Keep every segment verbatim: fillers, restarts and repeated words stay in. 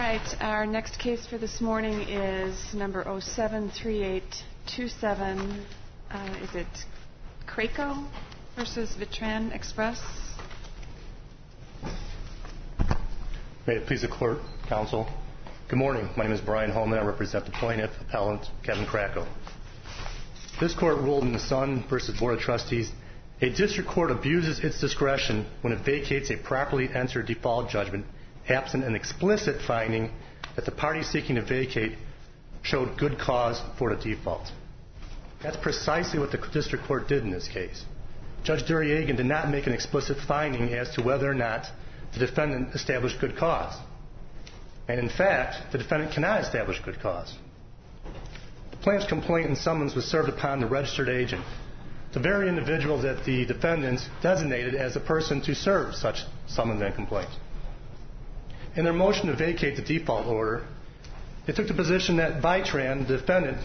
right, our next case for this morning is number oh seven three eight two seven. Uh, is it Craco versus Vitran Express? May it please the court, counsel. Good morning. My name is Brian Holman. I represent the plaintiff, appellant Kevin Craco. This court ruled in the Sun versus Board of Trustees, a district court abuses its discretion when it vacates a properly entered default judgment absent an explicit finding that the party seeking to vacate showed good cause for the default. That's precisely what the district court did in this case. Judge Duryagan did not make an explicit finding as to whether or not the defendant established good cause. And in fact, the defendant cannot establish good cause. The plaintiff's complaint and summons was served upon the registered agent, the very individual that the defendant designated as a person to serve such summons and complaint. In their motion to vacate the default order, they took the position that Vitran, the defendant,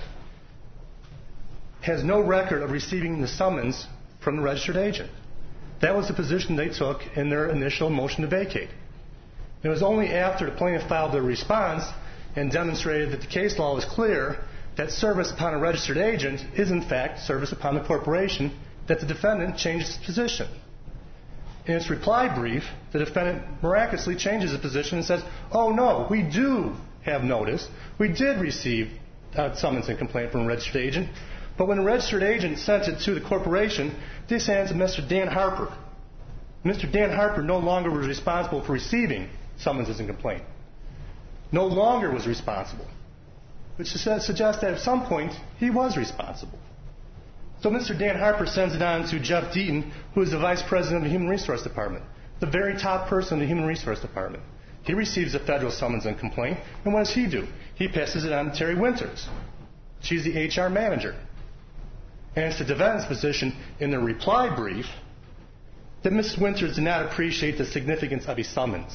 has no record of receiving the summons from the registered agent. That was the position they took in their initial motion to vacate. It was only after the plaintiff filed their response and demonstrated that the case law was clear that service upon a registered agent is in fact service upon the corporation that the defendant changed his position. In its reply brief, the defendant miraculously changes his position and says, oh no, we do have notice. We did receive a summons and complaint from a registered agent, but when the registered agent sent it to the corporation, this hands to Mister Dan Harper. Mister Dan Harper no longer was responsible for receiving summonses and complaint. No longer was responsible, which suggests that at some point he was responsible. So Mister Dan Harper sends it on to Jeff Deaton, who is the Vice President of the Human Resource Department, the very top person in the Human Resource Department. He receives a federal summons and complaint, and what does he do? He passes it on to Terry Winters. She's the H R manager. And it's the defendant's position in the reply brief that Missus Winters did not appreciate the significance of a summons.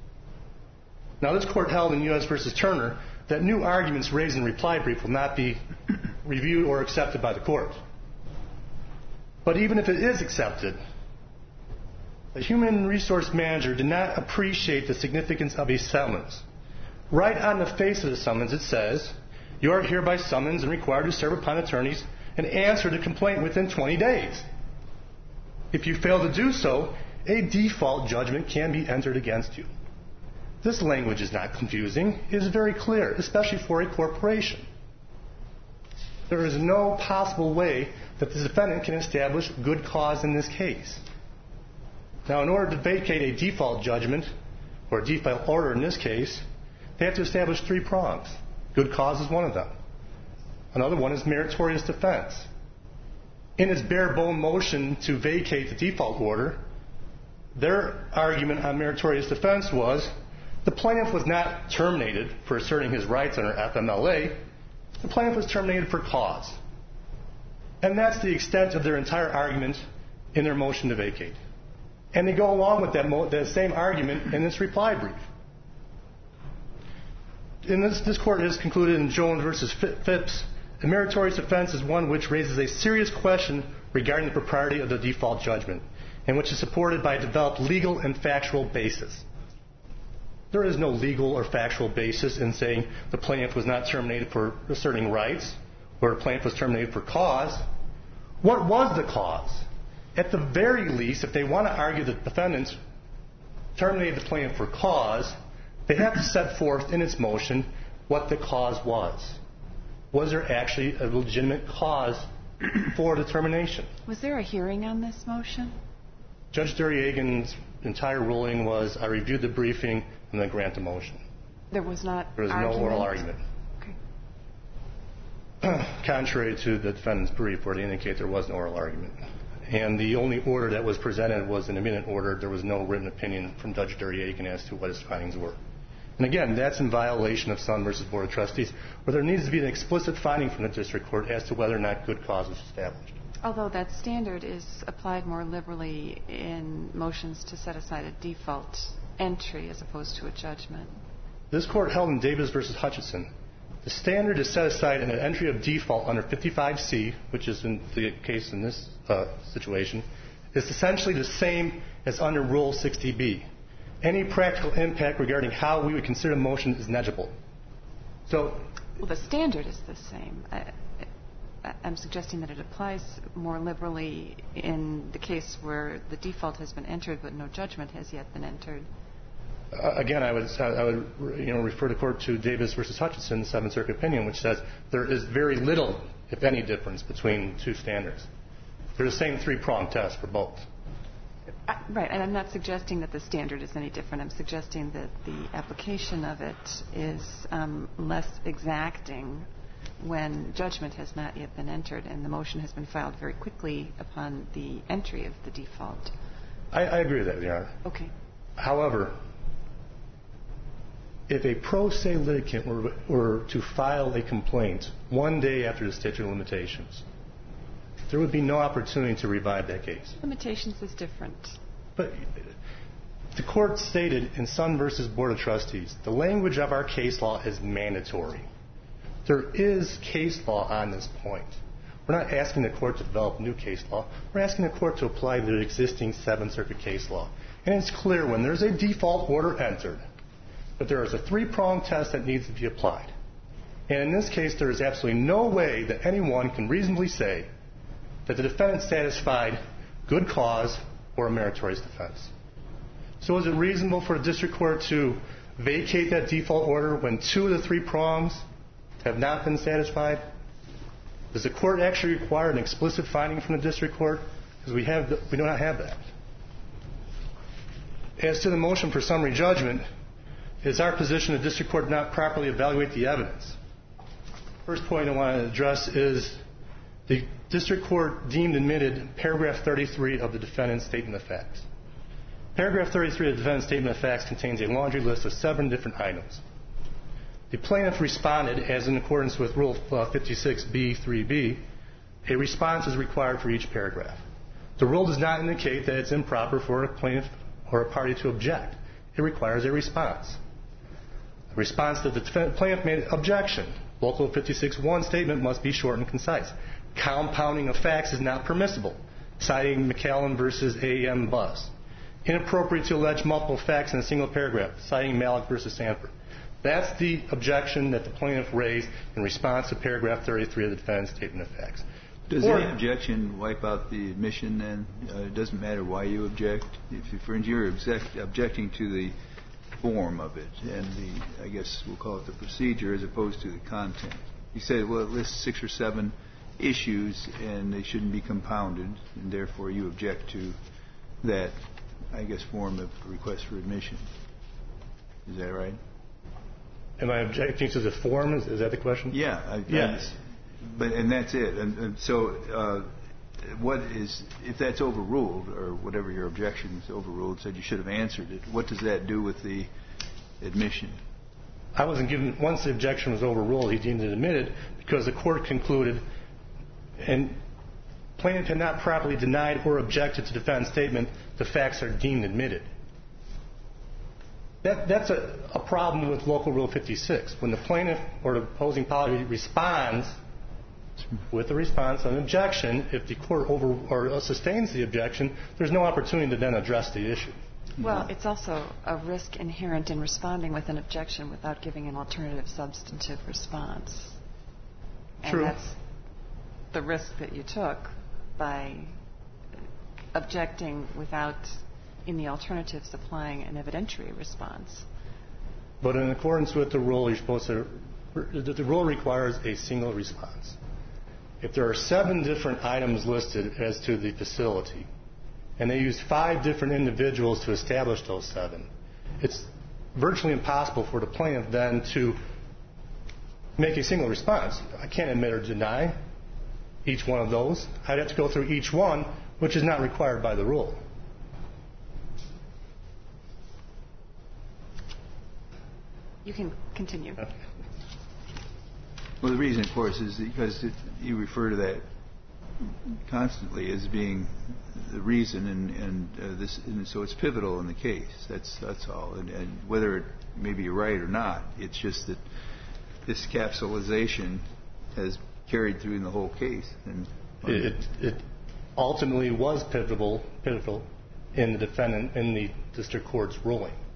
Now, this court held in U S versus Turner that new arguments raised in the reply brief will not be reviewed or accepted by the court. But even if it is accepted, the human resource manager did not appreciate the significance of a summons. Right on the face of the summons, it says, you are hereby summoned and required to serve upon attorneys and answer the complaint within twenty days. If you fail to do so, a default judgment can be entered against you. This language is not confusing. It is very clear, especially for a corporation. There is no possible way that the defendant can establish good cause in this case. Now, in order to vacate a default judgment, or a default order in this case, they have to establish three prongs. Good cause is one of them. Another one is meritorious defense. In its bare-bone motion to vacate the default order, their argument on meritorious defense was the plaintiff was not terminated for asserting his rights under F M L A. The plaintiff was terminated for cause. And that's the extent of their entire argument in their motion to vacate. And they go along with that, mo- that same argument in its reply brief. In this, this court has concluded in Jones versus Phipps, a meritorious defense is one which raises a serious question regarding the propriety of the default judgment, and which is supported by a developed legal and factual basis. There is no legal or factual basis in saying the plaintiff was not terminated for asserting rights, or the plaintiff was terminated for cause. What was the cause? At the very least, if they want to argue that the defendants terminated the plaintiff for cause, they have to set forth in its motion what the cause was. Was there actually a legitimate cause for the termination? Was there a hearing on this motion? Judge Duryagan's entire ruling was, I reviewed the briefing and then grant the motion. There was not There was argument? no oral argument. Okay. Contrary to the defendant's brief where they indicate there was an oral argument. And the only order that was presented was an imminent order. There was no written opinion from Judge Duryagan as to what his findings were. And again, that's in violation of Sun versus Board of Trustees, where there needs to be an explicit finding from the district court as to whether or not good cause was established. Although that standard is applied more liberally in motions to set aside a default entry as opposed to a judgment. This court held in Davis versus Hutchinson, the standard is set aside in an entry of default under fifty-five C, which is in the case in this uh, situation, is essentially the same as under Rule sixty B. any practical impact regarding how we would consider the motion is negligible. So, well, the standard is the same. I, I'm suggesting that it applies more liberally in the case where the default has been entered but no judgment has yet been entered. Uh, again, I would I would you know refer the court to Davis versus Hutchinson, the Seventh Circuit opinion, which says there is very little, if any, difference between two standards. They're the same three-pronged test for both. I, right, and I'm not suggesting that the standard is any different. I'm suggesting that the application of it is um, less exacting when judgment has not yet been entered and the motion has been filed very quickly upon the entry of the default. I, I agree with that, Your Honor. Okay. However, if a pro se litigant were, were to file a complaint one day after the statute of limitations, there would be no opportunity to revive that case. Limitations is different. But the court stated in Sun versus Board of Trustees, the language of our case law is mandatory. There is case law on this point. We're not asking the court to develop new case law. We're asking the court to apply the existing Seventh Circuit case law. And it's clear when there's a default order entered that there is a three-pronged test that needs to be applied. And in this case, there is absolutely no way that anyone can reasonably say that the defendant satisfied good cause or a meritorious defense. So is it reasonable for a district court to vacate that default order when two of the three prongs have not been satisfied? Does the court actually require an explicit finding from the district court? Because we have, we do not have that. As to the motion for summary judgment, it is our position the district court did not properly evaluate the evidence. First point I want to address is the district court deemed admitted paragraph thirty-three of the defendant's statement of facts. Paragraph thirty-three of the defendant's statement of facts contains a laundry list of seven different items. The plaintiff responded, as in accordance with Rule fifty-six B three B, a response is required for each paragraph. The rule does not indicate that it's improper for a plaintiff or a party to object. It requires a response. A response that the plaintiff made objection. Local fifty-six one statement must be short and concise. Compounding of facts is not permissible, citing McAllen versus A E M Bus. Inappropriate to allege multiple facts in a single paragraph, citing Malik versus Sanford. That's the objection that the plaintiff raised in response to paragraph thirty-three of the defendant's statement of facts. Does any objection wipe out the admission then? Uh, it doesn't matter why you object? If you, for instance, you're object, objecting to the form of it and the, I guess we'll call it the procedure as opposed to the content. You say, well, it lists six or seven issues and they shouldn't be compounded, and therefore you object to that, I guess, form of request for admission. Is that right? Am I objecting to the form? Is, is that the question? Yeah. I, yes. I, but and that's it. And, and so, uh, what is if that's overruled or whatever your objection is overruled? Said you should have answered it. What does that do with the admission? I wasn't given. Once the objection was overruled, he deemed it admitted because the court concluded, and plaintiff had not properly denied or objected to the defendant's statement. The facts are deemed admitted. That, that's a, a problem with Local Rule fifty-six. When the plaintiff or the opposing party responds with a response, an objection, if the court over or sustains the objection, there's no opportunity to then address the issue. Well, it's also a risk inherent in responding with an objection without giving an alternative substantive response. True. And that's the risk that you took by objecting without, in the alternative, supplying an evidentiary response. But in accordance with the rule, you're supposed to. The rule requires a single response. If there are seven different items listed as to the facility, and they use five different individuals to establish those seven, it's virtually impossible for the plaintiff then to make a single response. I can't admit or deny each one of those. I'd have to go through each one, which is not required by the rule. You can continue. Okay. Well, the reason, of course, is because it, you refer to that constantly as being the reason, and, and uh, this, and so it's pivotal in the case. That's that's all. And, and whether it, maybe you're right or not, it's just that this capsulization has carried through in the whole case. And it, it, it ultimately was pivotal, pivotal in the defendant in the district court's ruling.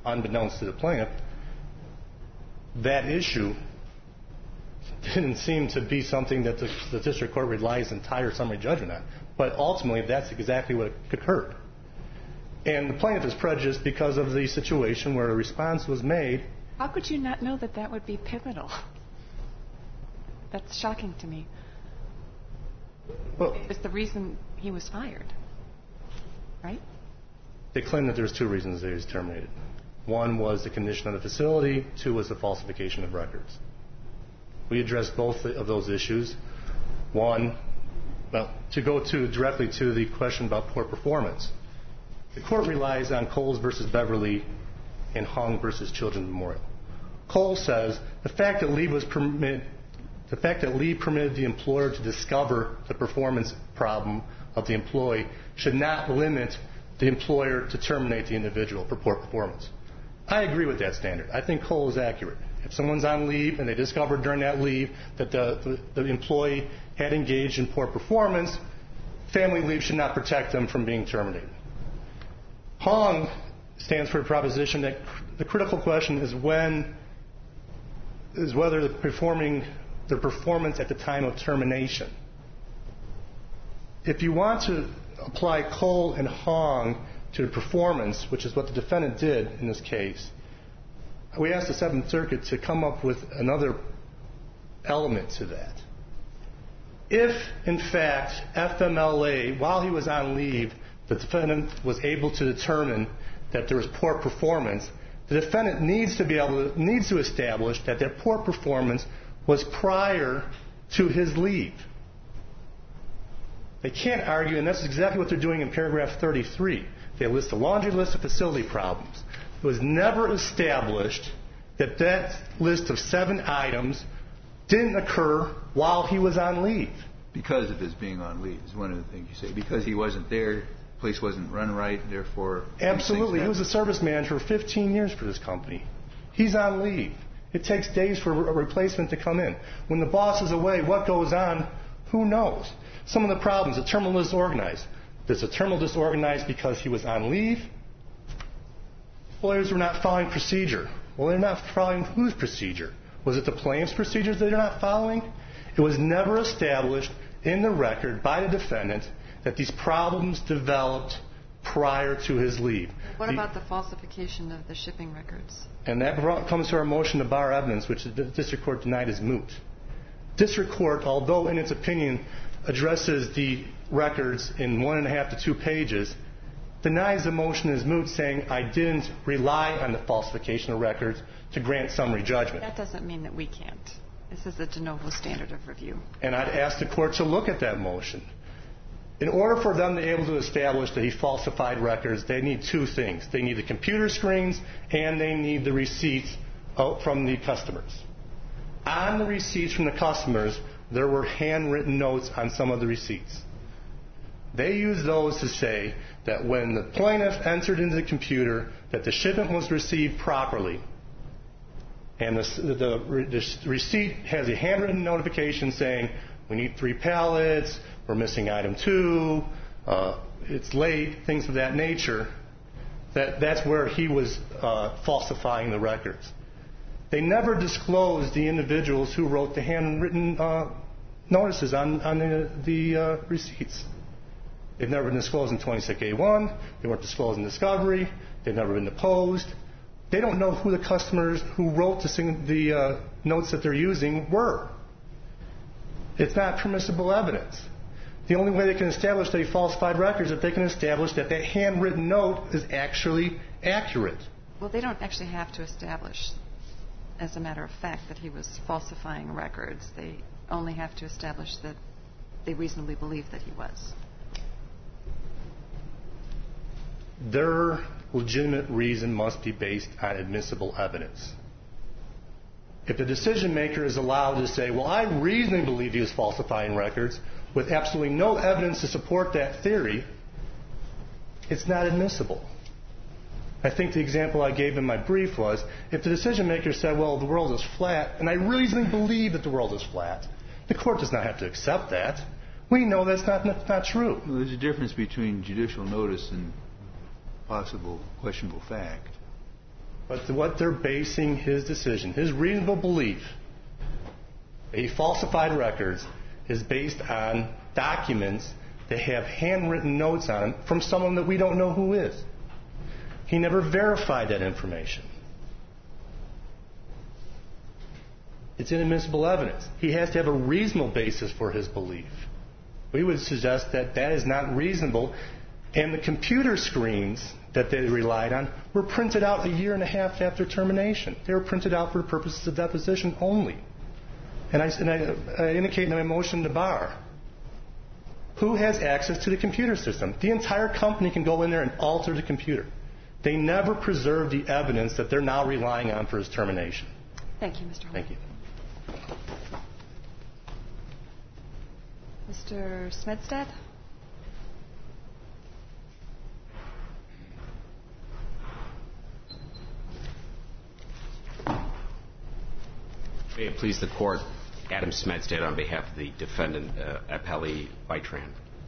unbeknownst to the plaintiff, that issue didn't seem to be something that the, the district court relies entire summary judgment on. But ultimately, that's exactly what occurred. And the plaintiff is prejudiced because of the situation where a response was made. How could you not know that that would be pivotal? That's shocking to me. Well, it's the reason he was fired, right? They claim that there's two reasons that he was terminated. One was the condition of the facility. Two was the falsification of records. We addressed both of those issues. One, well, to go to directly to the question about poor performance. The court relies on Coles versus Beverly and Hung versus Children's Memorial. Cole says the fact that Lee was permit, the fact that Lee permitted the employer to discover the performance problem of the employee should not limit the employer to terminate the individual for poor performance. I agree with that standard. I think Cole is accurate. If someone's on leave and they discovered during that leave that the, the, the employee had engaged in poor performance, family leave should not protect them from being terminated. Hung stands for the proposition that the critical question is when is whether the performing the performance at the time of termination. If you want to apply Cole and Hung to performance, which is what the defendant did in this case, we asked the Seventh Circuit to come up with another element to that. If, in fact, F M L A, while he was on leave, the defendant was able to determine that there was poor performance, the defendant needs to be able to, needs to establish that that poor performance was prior to his leave. They can't argue, and that's exactly what they're doing in paragraph thirty-three. They list a laundry list of facility problems. It was never established that that list of seven items didn't occur while he was on leave. Because of his being on leave is one of the things you say. Because he wasn't there, the place wasn't run right, therefore... Absolutely. He was a service manager for fifteen years for this company. He's on leave. It takes days for a replacement to come in. When the boss is away, what goes on? Who knows? Some of the problems, the terminal is disorganized. Is the terminal disorganized because he was on leave? Employers were not following procedure. Well, they're not following whose procedure? Was it the plaintiff's procedures that they're not following? It was never established in the record by the defendant that these problems developed prior to his leave. What the, about the falsification of the shipping records? And that brought, comes to our motion to bar evidence, which the district court denied as moot. District court, although in its opinion addresses the records in one and a half to two pages, denies the motion as moot, saying I didn't rely on the falsification of records to grant summary judgment. That doesn't mean that we can't. This is a de novo standard of review. And I'd ask the court to look at that motion. In order for them to be able to establish that he falsified records, they need two things. They need the computer screens and they need the receipts from the customers. On the receipts from the customers, there were handwritten notes on some of the receipts. They used those to say that when the plaintiff entered into the computer that the shipment was received properly, and the, the, the receipt has a handwritten notification saying we need three pallets, we're missing item two, uh, it's late, things of that nature, that that's where he was uh, falsifying the records. They never disclosed the individuals who wrote the handwritten uh, notices on, on the, the uh, receipts. They've never been disclosed in twenty-six A one. They weren't disclosed in discovery. They've never been deposed. They don't know who the customers who wrote the, the uh, notes that they're using were. It's not permissible evidence. The only way they can establish that he falsified records is if they can establish that that handwritten note is actually accurate. Well, they don't actually have to establish, as a matter of fact, that he was falsifying records. They only have to establish that they reasonably believe that he was. Their legitimate reason must be based on admissible evidence. If the decision maker is allowed to say, well, I reasonably believe he was falsifying records with absolutely no evidence to support that theory, it's not admissible. I think the example I gave in my brief was, if the decision maker said, well, the world is flat, and I reasonably believe that the world is flat, the court does not have to accept that. We know that's not, not, not true. Well, there's a difference between judicial notice and possible questionable fact. But what they're basing his decision, his reasonable belief, that he falsified records, is based on documents that have handwritten notes on them from someone that we don't know who is. He never verified that information. It's inadmissible evidence. He has to have a reasonable basis for his belief. We would suggest that that is not reasonable. And the computer screens that they relied on were printed out a year and a half after termination. They were printed out for the purposes of deposition only. And I, and I, I indicate in my motion to bar, who has access to the computer system? The entire company can go in there and alter the computer. They never preserve the evidence that they're now relying on for his termination. Thank you, Mister Hall. Thank you. Mister Smedstead? May it please the Court, Adam Smedstead on behalf of the defendant, uh, appellee Vitran.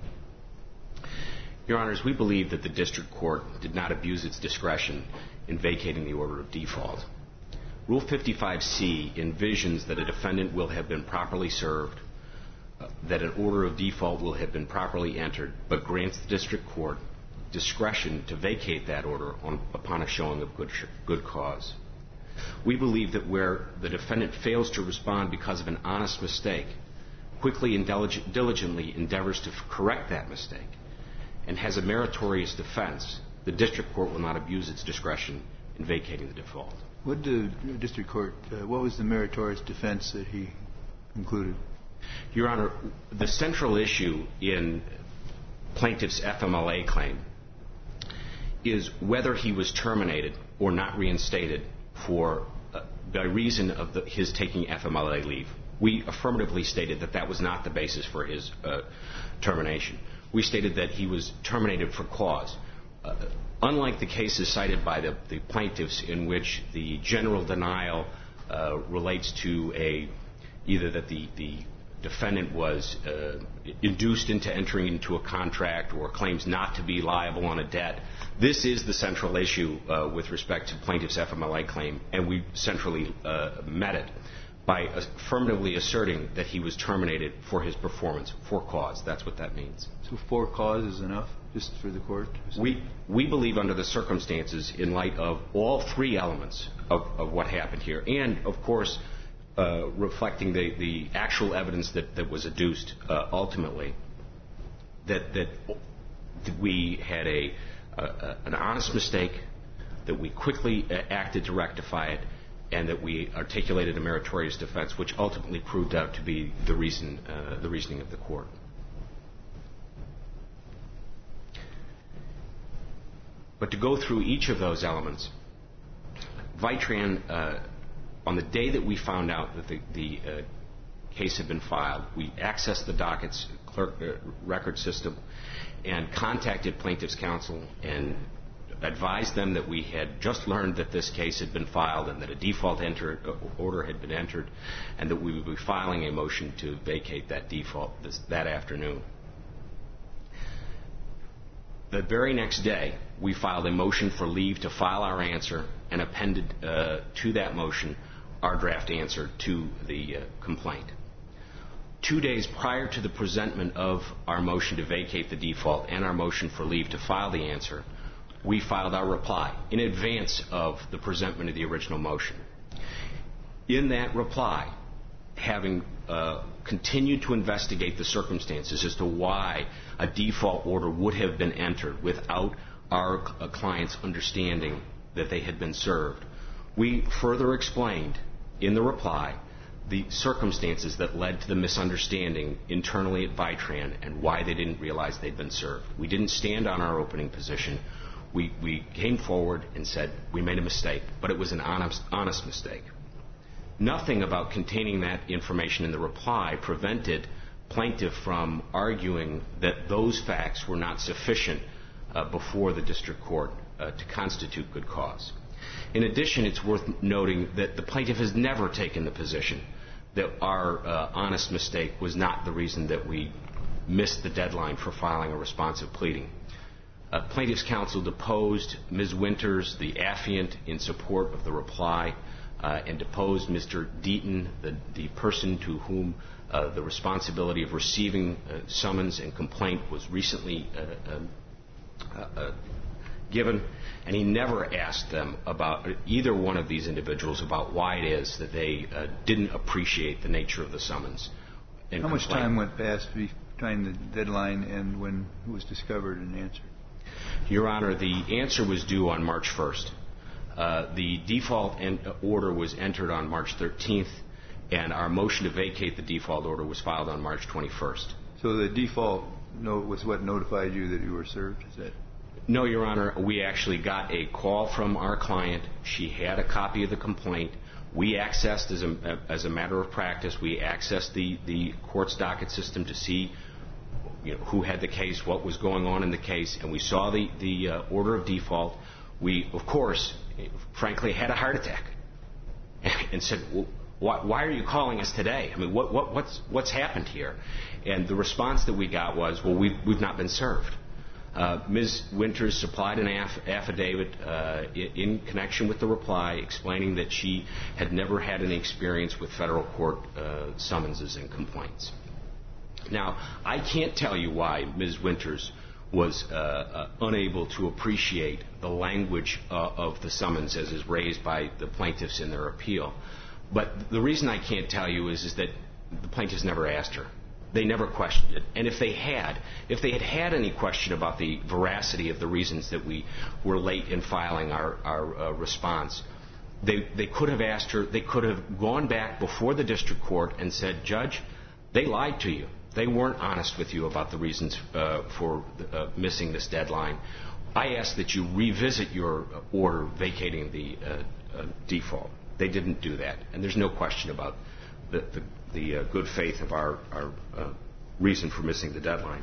Your Honors, we believe that the District Court did not abuse its discretion in vacating the order of default. Rule fifty-five C envisions that a defendant will have been properly served, uh, that an order of default will have been properly entered, but grants the District Court discretion to vacate that order on, upon a showing of good, good cause. We believe that where the defendant fails to respond because of an honest mistake, quickly and diligently endeavors to correct that mistake, and has a meritorious defense, the District Court will not abuse its discretion in vacating the default. What did the District Court, uh, what was the meritorious defense that he included? Your Honor, the central issue in plaintiff's F M L A claim is whether he was terminated or not reinstated for uh, by reason of the, his taking F M L A leave. We affirmatively stated that that was not the basis for his uh, termination. We stated that he was terminated for cause. Uh, unlike the cases cited by the, the plaintiffs in which the general denial uh, relates to a either that the, the defendant was uh, induced into entering into a contract or claims not to be liable on a debt, this is the central issue uh, with respect to plaintiff's F M L A claim, and we centrally uh, met it by affirmatively asserting that he was terminated for his performance, for cause. That's what that means. So for cause is enough, just for the court? We we believe under the circumstances, in light of all three elements of, of what happened here, and, of course, uh, reflecting the, the actual evidence that, that was adduced uh, ultimately, that, that we had a, a an honest mistake, that we quickly acted to rectify it, and that we articulated a meritorious defense, which ultimately proved out to be the reason, uh, the reasoning of the court. But to go through each of those elements, Vitran, uh, on the day that we found out that the, the uh, case had been filed, we accessed the docket's clerk uh, record system and contacted plaintiff's counsel and advised them that we had just learned that this case had been filed and that a default enter, uh, order had been entered, and that we would be filing a motion to vacate that default this, that afternoon. The very next day, we filed a motion for leave to file our answer and appended uh, to that motion our draft answer to the uh, complaint. Two days prior to the presentment of our motion to vacate the default and our motion for leave to file the answer, we filed our reply in advance of the presentment of the original motion. In that reply, having uh, continued to investigate the circumstances as to why a default order would have been entered without our uh, client's understanding that they had been served, we further explained in the reply the circumstances that led to the misunderstanding internally at Vitran and why they didn't realize they'd been served. We didn't stand on our opening position. We, we came forward and said we made a mistake, but it was an honest, honest mistake. Nothing about containing that information in the reply prevented plaintiff from arguing that those facts were not sufficient uh, before the district court uh, to constitute good cause. In addition, it's worth noting that the plaintiff has never taken the position that our uh, honest mistake was not the reason that we missed the deadline for filing a responsive pleading. Uh, plaintiff's counsel deposed Miz Winters, the affiant, in support of the reply, uh, and deposed Mister Deaton, the, the person to whom uh, the responsibility of receiving uh, summons and complaint was recently uh, uh, uh, given, and he never asked them about, either one of these individuals, about why it is that they uh, didn't appreciate the nature of the summons and How complaint. much time went past between the deadline and when it was discovered and answered? Your Honor, the answer was due on March first. Uh, the default en- order was entered on March thirteenth, and our motion to vacate the default order was filed on March twenty-first. So the default note was what notified you that you were served? Is that? No, Your Honor. We actually got a call from our client. She had a copy of the complaint. We accessed, as a, as a matter of practice, we accessed the, the court's docket system to see, you know, who had the case, what was going on in the case, and we saw the, the uh, order of default. We, of course, frankly, had a heart attack and said, well, why, why are you calling us today? I mean, what, what, what's, what's happened here? And the response that we got was, well, we've, we've not been served. Uh, Miz Winters supplied an aff- affidavit uh, in connection with the reply explaining that she had never had any experience with federal court uh, summonses and complaints. Now, I can't tell you why Miz Winters was uh, uh, unable to appreciate the language uh, of the summons as is raised by the plaintiffs in their appeal. But the reason I can't tell you is, is that the plaintiffs never asked her. They never questioned it. And if they had, if they had had any question about the veracity of the reasons that we were late in filing our, our uh, response, they, they could have asked her, they could have gone back before the district court and said, Judge, they lied to you. They weren't honest with you about the reasons uh, for uh, missing this deadline. I ask that you revisit your order vacating the uh, uh, default. They didn't do that. And there's no question about the, the the uh, good faith of our, our uh, reason for missing the deadline.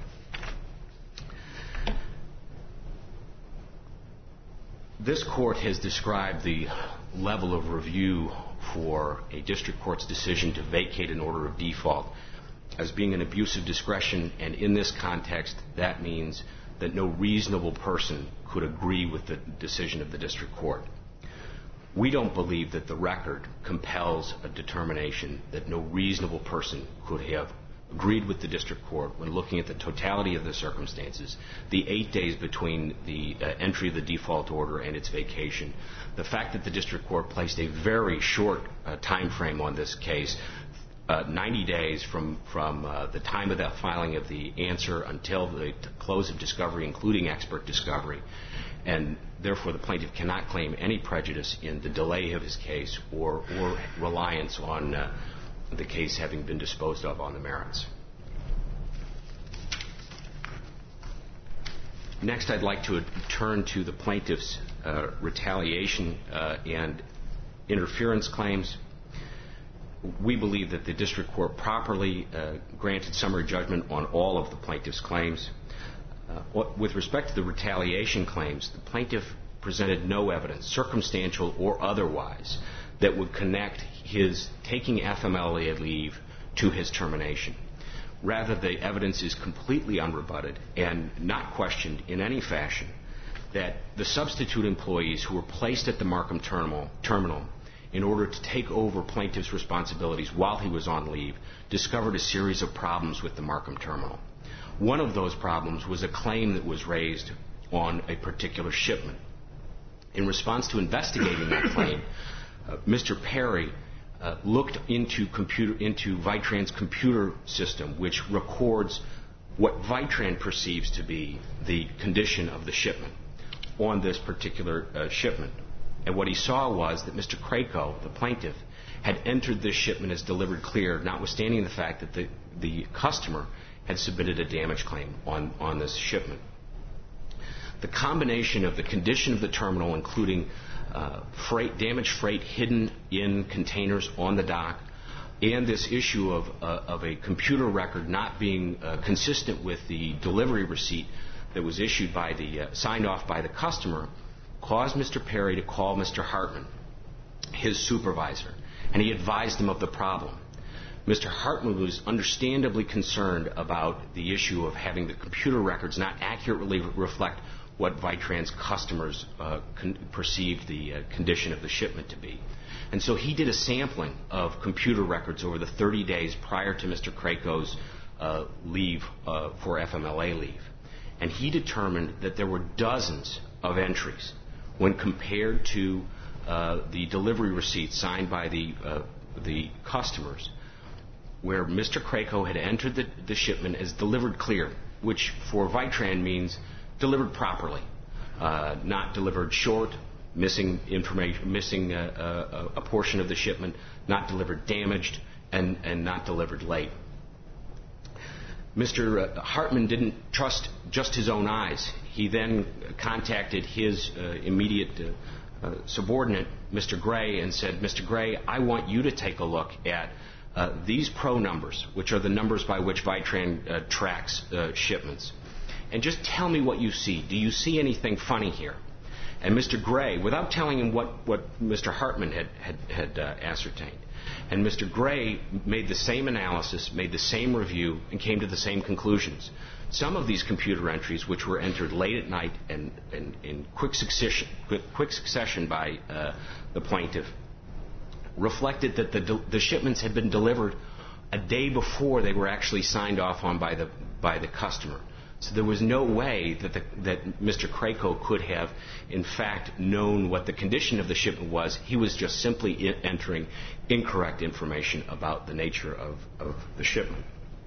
This court has described the level of review for a district court's decision to vacate an order of default as being an abuse of discretion, and in this context, that means that no reasonable person could agree with the decision of the district court. We don't believe that the record compels a determination that no reasonable person could have agreed with the district court when looking at the totality of the circumstances, the eight days between the uh, entry of the default order and its vacation, the fact that the district court placed a very short uh, time frame on this case, uh, ninety days from, from uh, the time of the filing of the answer until the close of discovery, including expert discovery, and therefore the plaintiff cannot claim any prejudice in the delay of his case or, or reliance on uh, the case having been disposed of on the merits. Next, I'd like to turn to the plaintiff's uh, retaliation uh, and interference claims. We believe that the district court properly uh, granted summary judgment on all of the plaintiff's claims. Uh, with respect to the retaliation claims, the plaintiff presented no evidence, circumstantial or otherwise, that would connect his taking F M L A leave to his termination. Rather, the evidence is completely unrebutted and not questioned in any fashion that the substitute employees who were placed at the Markham terminal, terminal in order to take over plaintiff's responsibilities while he was on leave discovered a series of problems with the Markham terminal. One of those problems was a claim that was raised on a particular shipment. In response to investigating that claim, uh, Mister Perry uh, looked into computer into Vitran's computer system, which records what Vitran perceives to be the condition of the shipment on this particular uh, shipment. And what he saw was that Mister Krakow, the plaintiff, had entered this shipment as delivered clear, notwithstanding the fact that the, the customer had submitted a damage claim on, on this shipment. The combination of the condition of the terminal, including uh, freight, damaged freight hidden in containers on the dock, and this issue of, uh, of a computer record not being uh, consistent with the delivery receipt that was issued by the, uh, signed off by the customer, caused Mister Perry to call Mister Hartman, his supervisor, and he advised him of the problem. Mister Hartman was understandably concerned about the issue of having the computer records not accurately reflect what Vitran's customers uh, con- perceived the uh, condition of the shipment to be. And so he did a sampling of computer records over the thirty days prior to Mister Krako's uh, leave uh, for F M L A leave. And he determined that there were dozens of entries when compared to uh, the delivery receipts signed by the, uh, the customers, where Mister Krako had entered the, the shipment as delivered clear, which for Vitran means delivered properly, uh, not delivered short, missing information, missing a, a, a portion of the shipment, not delivered damaged, and, and not delivered late. Mister Hartman didn't trust just his own eyes. He then contacted his uh, immediate uh, uh, subordinate, Mister Gray, and said, Mister Gray, I want you to take a look at uh, these pro numbers, which are the numbers by which Vitran uh, tracks uh, shipments. And just tell me what you see. Do you see anything funny here? And Mister Gray, without telling him what, what Mister Hartman had, had, had uh, ascertained, and Mister Gray made the same analysis, made the same review, and came to the same conclusions. Some of these computer entries, which were entered late at night and, and in quick succession, quick, quick succession by uh, the plaintiff, reflected that the, de- the shipments had been delivered a day before they were actually signed off on by the, by the customer. So there was no way that, the, that Mister Krako could have, in fact, known what the condition of the shipment was. He was just simply I- entering incorrect information about the nature of, of the shipment.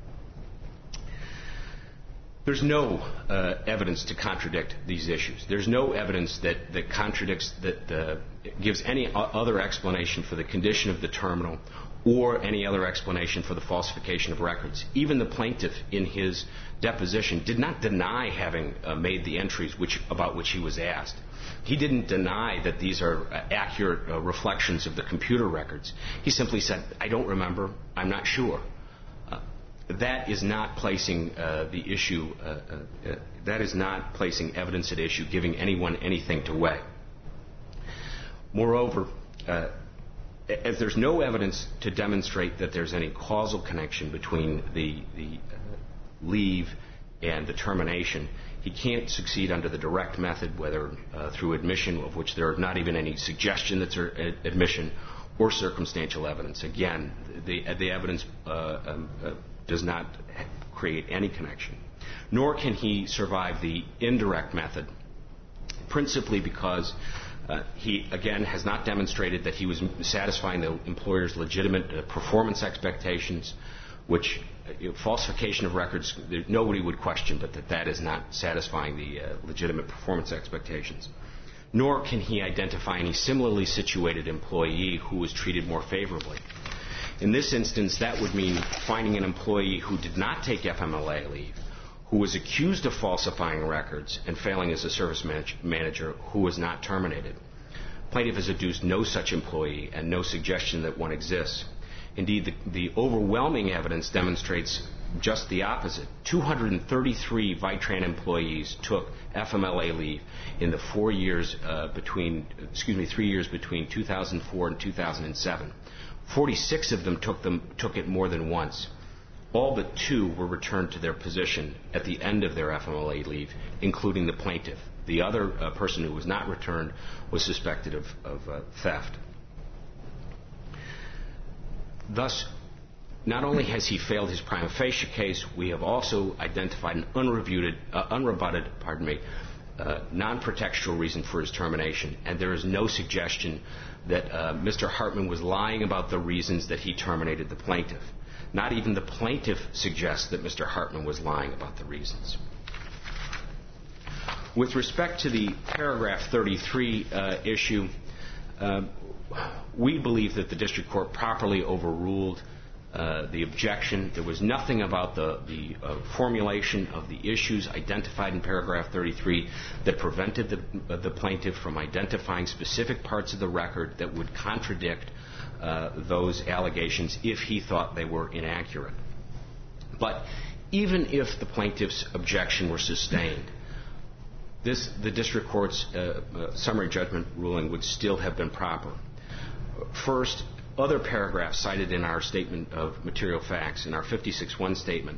There's no uh, evidence to contradict these issues. There's no evidence that, that contradicts, that uh, gives any other explanation for the condition of the terminal or any other explanation for the falsification of records. Even the plaintiff in his deposition did not deny having uh, made the entries which, about which he was asked. He didn't deny that these are uh, accurate uh, reflections of the computer records. He simply said, I don't remember, I'm not sure. Uh, that is not placing uh, the issue, uh, uh, uh, that is not placing evidence at issue, giving anyone anything to weigh. Moreover, uh, as there's no evidence to demonstrate that there's any causal connection between the, the uh, leave and the termination, he can't succeed under the direct method, whether uh, through admission, of which there are not even any suggestion that there's ad- admission, or circumstantial evidence. Again, the, the evidence uh, um, uh, does not create any connection. Nor can he survive the indirect method, principally because Uh, he, again, has not demonstrated that he was satisfying the employer's legitimate uh, performance expectations, which uh, falsification of records, there, nobody would question, but that that is not satisfying the uh, legitimate performance expectations. Nor can he identify any similarly situated employee who was treated more favorably. In this instance, that would mean finding an employee who did not take F M L A leave, who was accused of falsifying records and failing as a service manage- manager, who was not terminated. Plaintiff has adduced no such employee and no suggestion that one exists. Indeed, the, the overwhelming evidence demonstrates just the opposite. two hundred thirty-three Vitran employees took F M L A leave in the four years uh, between, excuse me, three years between two thousand four and two thousand seven. forty-six of them took them took it more than once. All but two were returned to their position at the end of their F M L A leave, including the plaintiff. The other uh, person who was not returned was suspected of, of uh, theft. Thus, not only has he failed his prima facie case, we have also identified an unrefuted, uh, unrebutted, pardon me, uh, non-pretextual reason for his termination, and there is no suggestion that uh, Mister Hartman was lying about the reasons that he terminated the plaintiff. Not even the plaintiff suggests that Mister Hartman was lying about the reasons. With respect to the paragraph thirty-three uh, issue, uh, we believe that the district court properly overruled uh, the objection. There was nothing about the, the uh, formulation of the issues identified in paragraph thirty-three that prevented the, uh, the plaintiff from identifying specific parts of the record that would contradict Uh, those allegations if he thought they were inaccurate. But even if the plaintiff's objection were sustained, this, the district court's uh, uh, summary judgment ruling would still have been proper. First, other paragraphs cited in our statement of material facts, in our fifty-six one statement,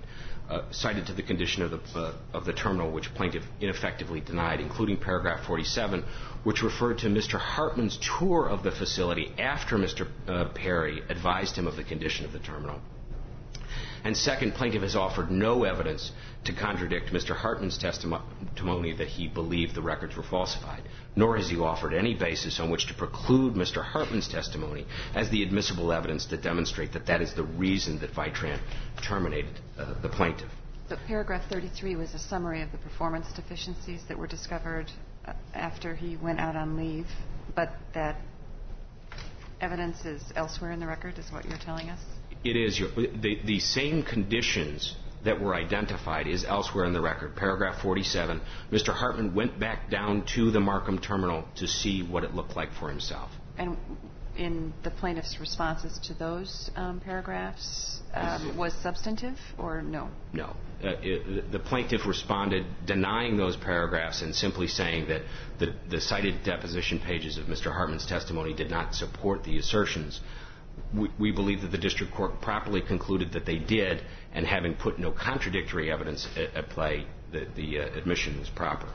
uh, cited to the condition of the, uh, of the terminal which plaintiff ineffectively denied, including paragraph forty-seven, which referred to Mister Hartman's tour of the facility after Mister Uh, Perry advised him of the condition of the terminal. And second, plaintiff has offered no evidence to contradict Mister Hartman's testimony that he believed the records were falsified, nor has he offered any basis on which to preclude Mister Hartman's testimony as the admissible evidence to demonstrate that that is the reason that Vitran terminated uh, the plaintiff. But paragraph thirty-three was a summary of the performance deficiencies that were discovered uh, after he went out on leave, but that evidence is elsewhere in the record, is what you're telling us? It is. Your, the, the same conditions that were identified is elsewhere in the record. Paragraph forty-seven, Mister Hartman went back down to the Markham terminal to see what it looked like for himself. And in the plaintiff's responses to those um, paragraphs, um, was substantive or no? No. Uh, it, the plaintiff responded denying those paragraphs and simply saying that the, the cited deposition pages of Mister Hartman's testimony did not support the assertions. We, we believe that the district court properly concluded that they did, and having put no contradictory evidence at, at play, the, the uh, admission was proper.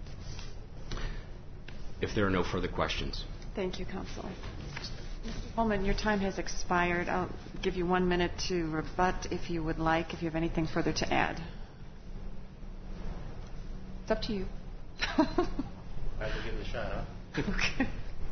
If there are no further questions. Thank you, counsel. Mister Holman, your time has expired. I'll give you one minute to rebut if you would like, if you have anything further to add. It's up to you. I have to give it a shot, huh? Okay.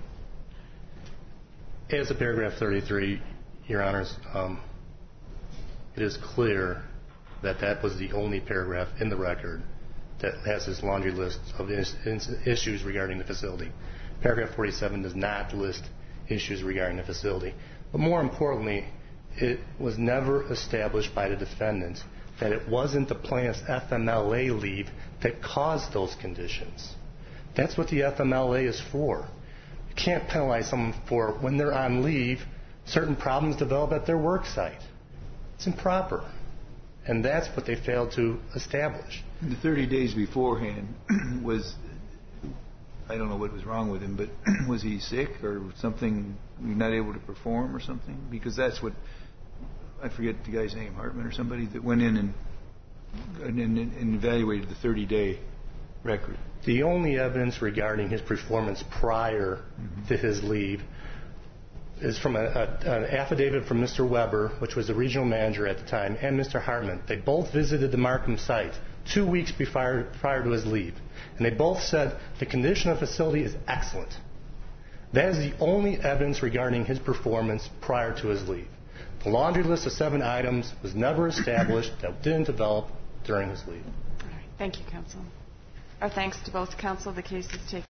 As to paragraph thirty-three, Your Honors, um, it is clear that that was the only paragraph in the record that has this laundry list of is, is, issues regarding the facility. Paragraph forty-seven does not list issues regarding the facility. But more importantly, it was never established by the defendant that it wasn't the plaintiff's F M L A leave that caused those conditions. That's what the F M L A is for. You can't penalize someone for when they're on leave, certain problems develop at their work site. It's improper. And that's what they failed to establish. The thirty days beforehand was, I don't know what was wrong with him, but was he sick or something, not able to perform or something? Because that's what, I forget the guy's name, Hartman or somebody, that went in and, and, and evaluated the thirty-day record. The only evidence regarding his performance prior mm-hmm. to his leave is from a, a, an affidavit from Mister Weber, which was the regional manager at the time, and Mister Hartman. They both visited the Markham site two weeks before, prior to his leave. And they both said the condition of the facility is excellent. That is the only evidence regarding his performance prior to his leave. The laundry list of seven items was never established, that didn't develop during his leave. All right. Thank you, counsel. Our thanks to both counsel. The case is taken.